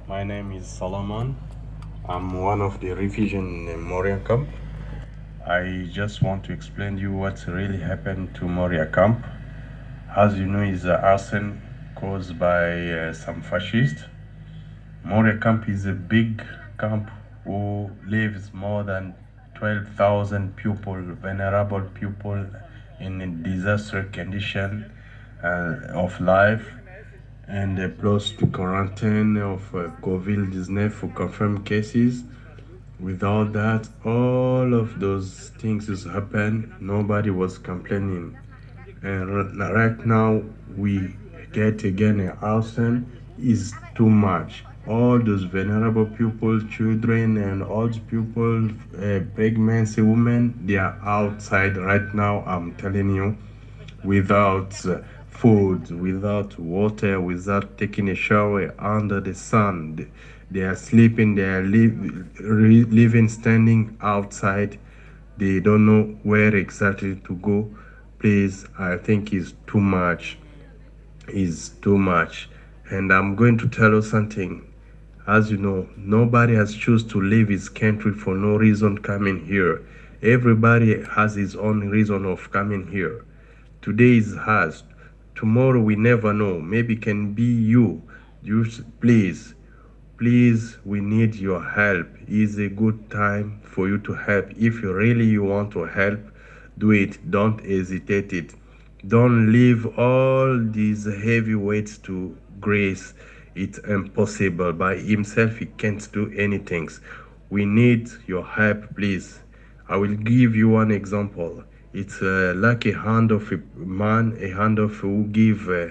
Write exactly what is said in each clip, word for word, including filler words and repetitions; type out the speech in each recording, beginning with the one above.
My name is Solomon. I'm one of the refugees in Moria camp. I just want to explain to you what really happened to Moria camp. As you know, is the arson caused by uh, some fascists. Moria camp is a big camp who lives more than twelve thousand people, vulnerable people in a disaster condition uh, of life, and uh, plus to quarantine of uh, COVID nineteen for confirmed cases. Without that, all of those things has happened. Nobody was complaining. And r- right now, we get again a arson is too much. All those vulnerable people, children, and old people, uh, pregnant women, they are outside right now. I'm telling you, without uh, food, without water, without taking a shower under the sun. They are sleeping, they are li- re- living standing outside. They don't know where exactly to go. Please, I think it's too much. Is too much. And I'm going to tell you something. As you know, nobody has chosen to leave his country for no reason coming here. Everybody has his own reason of coming here. Today is hers. Tomorrow we never know. Maybe can be you. You please, please, we need your help. It's a good time for you to help. If you really you want to help, do it. Don't hesitate it. Don't leave all these heavy weights to grace. It's impossible. By himself, he can't do anything. We need your help, please. I will give you one example. It's uh, like a hand of a man, a hand of who give uh,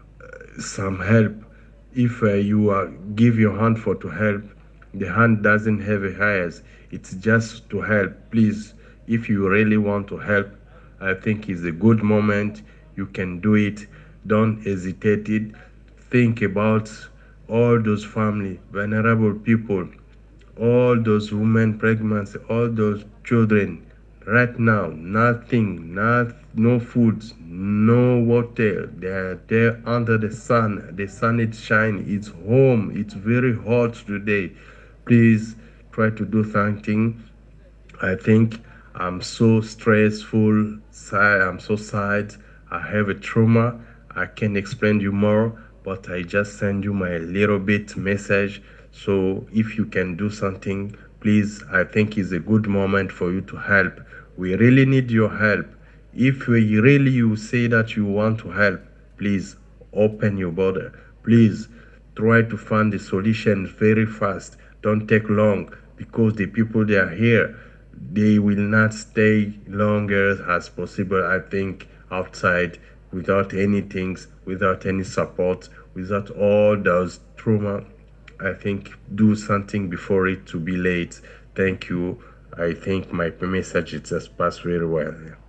some help. If uh, you uh, give your hand for to help, the hand doesn't have a hires. It's just to help. Please, if you really want to help, I think it's a good moment. You can do it. Don't hesitate it. Think about all those family, vulnerable people, all those women pregnant, all those children. Right now, nothing, not no food, no water. They are there under the sun. The sun is shining. It's home. It's very hot today. Please try to do something. I think I'm so stressful. Sad. I'm so sad. I have a trauma. I can explain you more, but I just send you my little bit message. So if you can do something, please, I think it's a good moment for you to help. We really need your help. If we really you say that you want to help, please open your border. Please try to find the solution very fast. Don't take long because the people that are here, they will not stay longer as possible. I think outside without any things, without any support, without all those trauma. I think do something before it to be late. Thank you. I think my message just passed very well.